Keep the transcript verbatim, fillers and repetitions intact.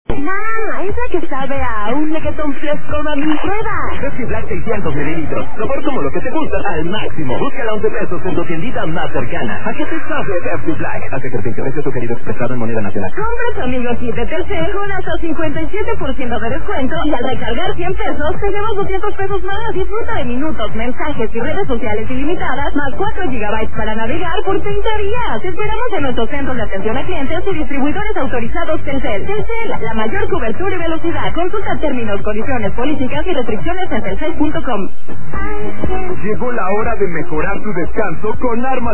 ¡Ma! ¡Esa que sabe a un mequetón fresco, mami! ¡Prueba! Pepsi Black seiscientos mililitros. Sabor como lo que te gusta al máximo. Búscala a once pesos en tu tiendita más cercana. ¿A qué te sabe Pepsi Black? Hace que el interés sugerido expresado en moneda nacional. Compra tu amigo Kit de Telcel con hasta cincuenta y siete por ciento de descuento y al recargar cien pesos te llevas doscientos pesos más. Disfruta de minutos, mensajes y redes sociales ilimitadas más cuatro gigabytes para navegar por treinta días. Te esperamos en nuestros centros de atención a clientes y distribuidores autorizados Telcel. Telcel, la mayor cobertura y velocidad. Consulta términos, condiciones, políticas y restricciones en telcel punto com. Llegó la hora de mejorar tu descanso con Arma